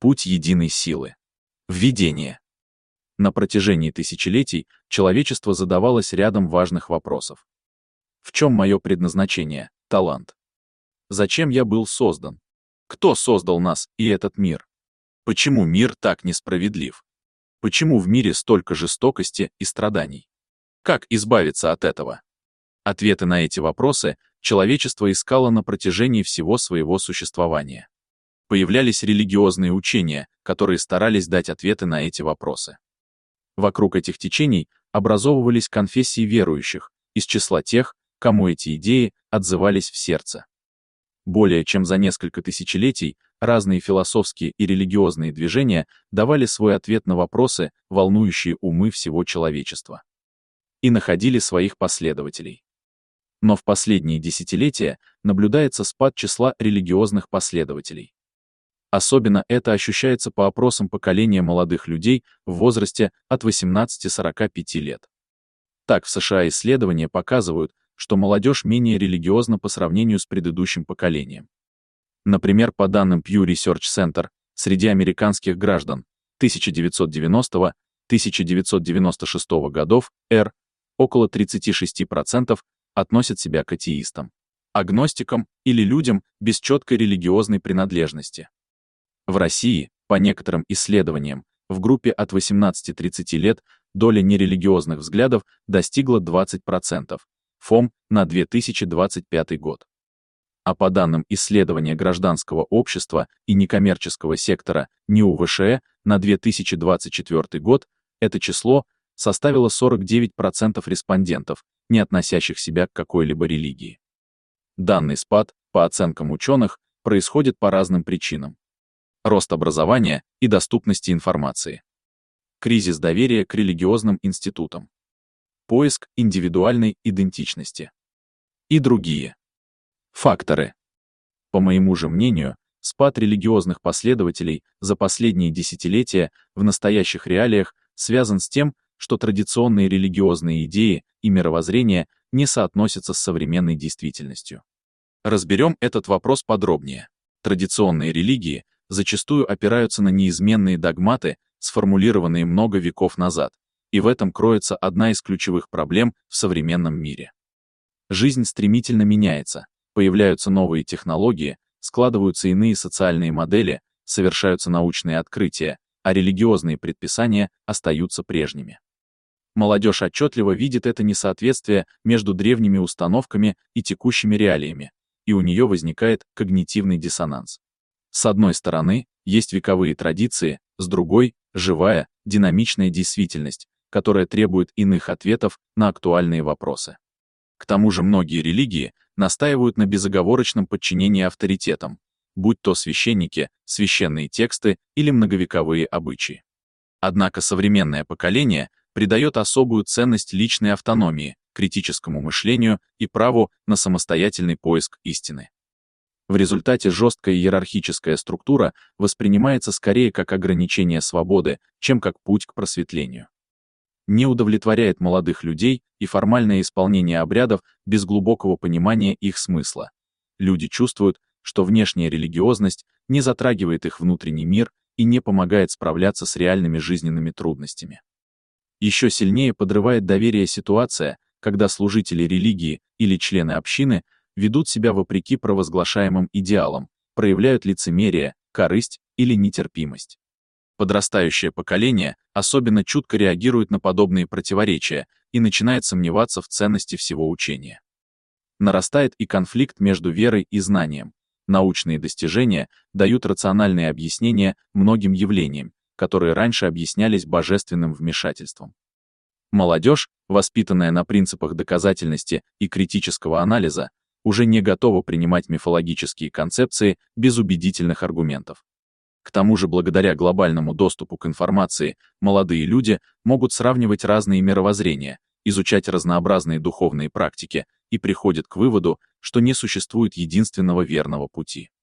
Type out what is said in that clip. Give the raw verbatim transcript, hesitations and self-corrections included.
Путь единой силы. Введение. На протяжении тысячелетий человечество задавалось рядом важных вопросов. В чем мое предназначение, талант? Зачем я был создан? Кто создал нас и этот мир? Почему мир так несправедлив? Почему в мире столько жестокости и страданий? Как избавиться от этого? Ответы на эти вопросы человечество искало на протяжении всего своего существования. Появлялись религиозные учения, которые старались дать ответы на эти вопросы. Вокруг этих течений образовывались конфессии верующих, из числа тех, кому эти идеи отзывались в сердце. Более чем за несколько тысячелетий разные философские и религиозные движения давали свой ответ на вопросы, волнующие умы всего человечества. И находили своих последователей. Но в последние десятилетия наблюдается спад числа религиозных последователей. Особенно это ощущается по опросам поколения молодых людей в возрасте от восемнадцати до сорока пяти лет. Так, в США исследования показывают, что молодежь менее религиозна по сравнению с предыдущим поколением. Например, по данным Pew Research Center, среди американских граждан тысяча девятьсот девяностого — тысяча девятьсот девяносто шестого годов эр около тридцати шести процентов относят себя к атеистам, агностикам или людям без четкой религиозной принадлежности. В России, по некоторым исследованиям, в группе от восемнадцати до тридцати лет доля нерелигиозных взглядов достигла двадцати процентов, ФОМ на две тысячи двадцать пятый год. А по данным исследования гражданского общества и некоммерческого сектора НИУ-ВШЭ на две тысячи двадцать четвёртый год, это число составило сорок девять процентов респондентов, не относящих себя к какой-либо религии. Данный спад, по оценкам ученых, происходит по разным причинам. Рост образования и доступности информации. Кризис доверия к религиозным институтам. Поиск индивидуальной идентичности. И другие факторы. По моему же мнению, спад религиозных последователей за последние десятилетия в настоящих реалиях связан с тем, что традиционные религиозные идеи и мировоззрение не соотносятся с современной действительностью. Разберем этот вопрос подробнее. Традиционные религии зачастую опираются на неизменные догматы, сформулированные много веков назад, и в этом кроется одна из ключевых проблем в современном мире. Жизнь стремительно меняется, появляются новые технологии, складываются иные социальные модели, совершаются научные открытия, а религиозные предписания остаются прежними. Молодежь отчетливо видит это несоответствие между древними установками и текущими реалиями, и у нее возникает когнитивный диссонанс. С одной стороны, есть вековые традиции, с другой — живая, динамичная действительность, которая требует иных ответов на актуальные вопросы. К тому же многие религии настаивают на безоговорочном подчинении авторитетам, будь то священники, священные тексты или многовековые обычаи. Однако современное поколение придает особую ценность личной автономии, критическому мышлению и праву на самостоятельный поиск истины. В результате жесткая иерархическая структура воспринимается скорее как ограничение свободы, чем как путь к просветлению. Не удовлетворяет молодых людей и формальное исполнение обрядов без глубокого понимания их смысла. Люди чувствуют, что внешняя религиозность не затрагивает их внутренний мир и не помогает справляться с реальными жизненными трудностями. Еще сильнее подрывает доверие ситуация, когда служители религии или члены общины ведут себя вопреки провозглашаемым идеалам, проявляют лицемерие, корысть или нетерпимость. Подрастающее поколение особенно чутко реагирует на подобные противоречия и начинает сомневаться в ценности всего учения. Нарастает и конфликт между верой и знанием. Научные достижения дают рациональные объяснения многим явлениям, которые раньше объяснялись божественным вмешательством. Молодежь, воспитанная на принципах доказательности и критического анализа, уже не готова принимать мифологические концепции без убедительных аргументов. К тому же, благодаря глобальному доступу к информации, молодые люди могут сравнивать разные мировоззрения, изучать разнообразные духовные практики и приходят к выводу, что не существует единственного верного пути.